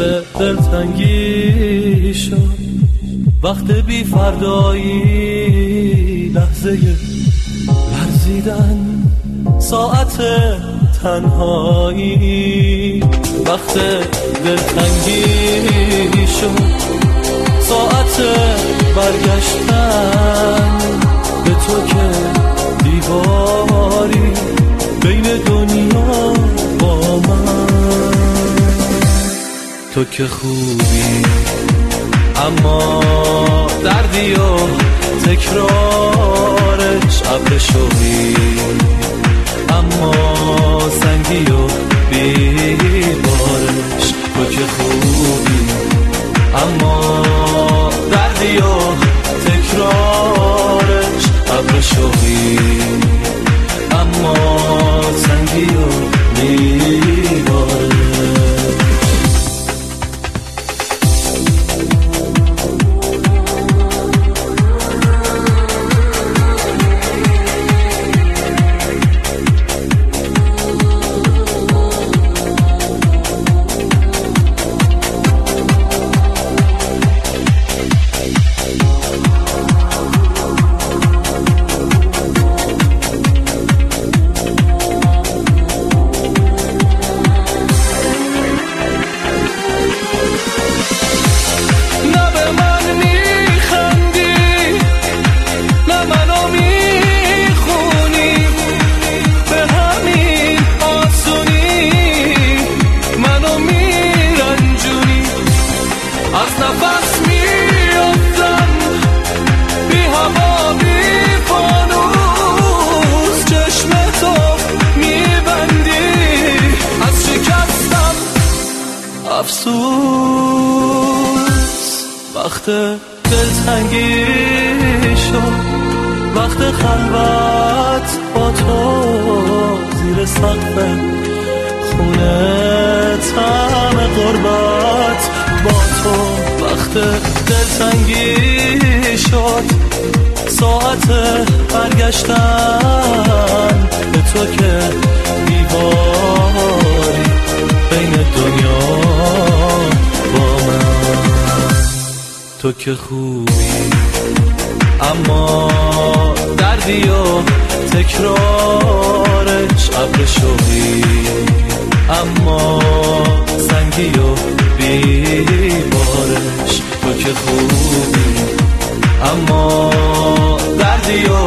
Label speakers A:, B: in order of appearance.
A: دلتنگی شد، وقت بی فردایی، لحظه لرزیدن، ساعت تنهایی. وقت دلتنگی شد، ساعت برگشتن به تو که دیواری بین دنیا با من. تو که خوبی اما دردی و تکرارش ابر شوی، اما سنگی و بیبارش. تو که خوبی اما دردی و تکرارش ابر شوی، اما سنگی و بیبارش. افسوس وقت دلتنگی شد، وقت خلوت با تو زیر سقف خونه، طعم غربت با تو. وقت دلتنگی شد، ساعت برگشتن به تو که دیواری بین دنیا با من. تو که خوبی اما دردی و تکرارش ابر شوی، اما سنگی و بیبارش. تو که خوبی اما دردی و